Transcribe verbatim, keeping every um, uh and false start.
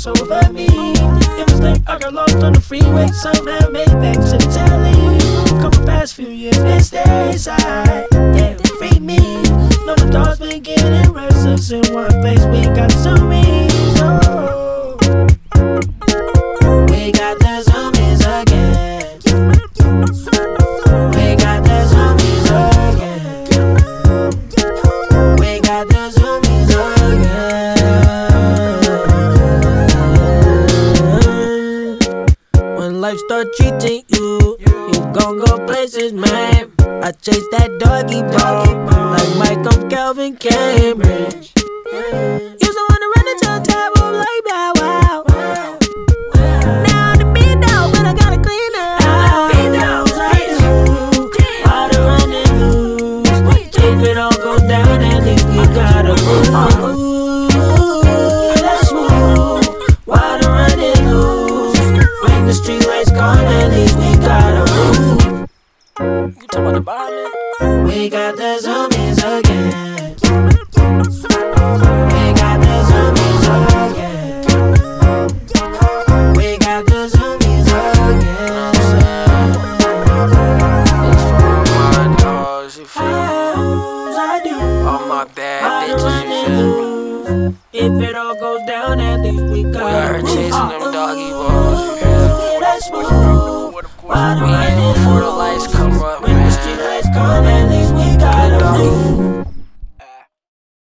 cross over me. It was like I got lost on the freeway, somehow made back to the telly. Couple past few years, been stay inside. Yeah, free me. Know the dogs been getting restless in one place. We got zoomies. Oh, we got the zoomies again. We got the zoomies again. We got the zoomies again. When life start treating you, you gon' go places, man. I chase that doggy ball like Mike on Calvin Cambridge. Used to wanna run into a table like Bow Wow. Now I'm the big dog, but I gotta clean up. Big dogs like you, water running loose. If it all goes down, at least we gotta move. That's smooth, water running loose. When the street lights gone, at least we gotta move. You talking about the bottom? We got the zoomies again. We got the zoomies again. We got the zoomies again. It's for all my dogs, you feel me? I do. All my bad bitches, you feel me? If it all goes down, at least we got. We out here chasing them doggy balls, you feel me? That's smooth. We ain't before the